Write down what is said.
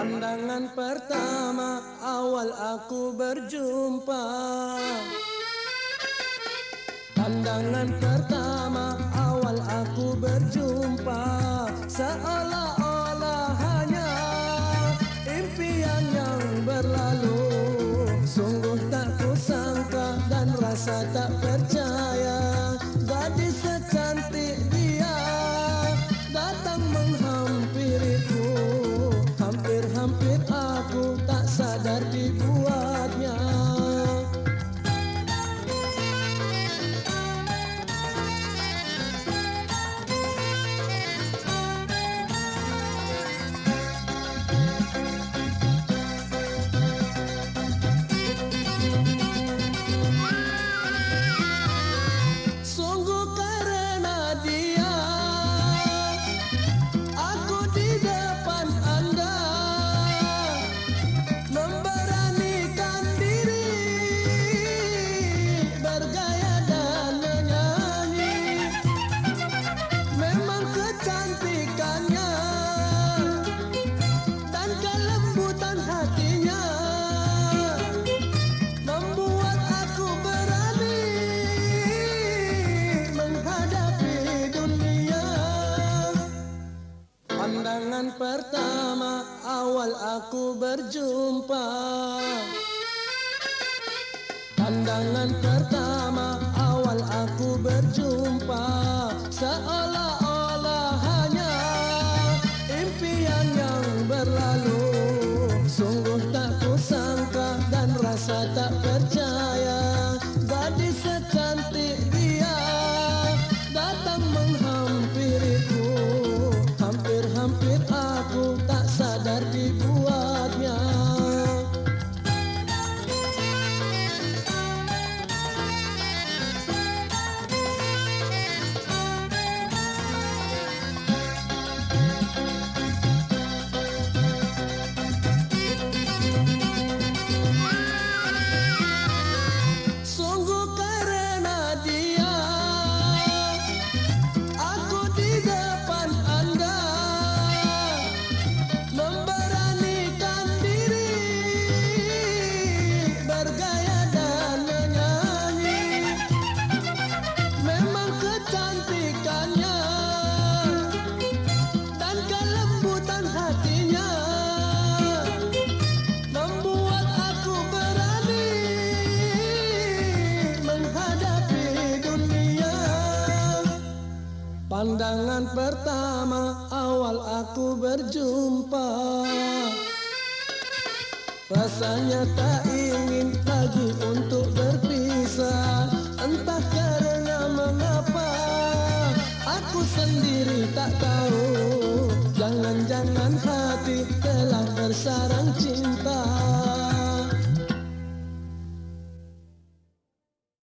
Pandangan pertama awal aku berjumpa. Pandangan pertama awal aku berjumpa, seolah-olah hanya impian yang berlalu. Sungguh tak kusangka dan rasa tak percaya, gadis secantik dia datang menghampiriku. Hampir-hampir aku tak sadar dibuatnya. Sungguh karena dia aku di depan Anda memberanikan diri, bergaya dan menyanyi. Memang kecantikannya dan kelembutan hatinya membuat aku berani menghadapi dunia. Pandangan pertama awal aku berjumpa. Pandangan pertama awal aku berjumpa, seolah-olah hanya impian yang berlalu. Sungguh tak kusangka dan rasa tak percaya, gadis secantik dia datang menghampiriku. Hampir-hampir aku tak sadar dibuatnya. Sungguh karena dia aku di depan Anda memberanikan diri, bergaya dan menyanyi. Memang kecantikannya dan kelembutan hatinya membuat aku berani menghadapi dunia. Pandangan pertama awal aku berjumpa, rasanya tak ingin lagi untuk berpisah. Entah karena mengapa aku sendiri tak tahu, jangan-jangan hati telah bersarang cinta.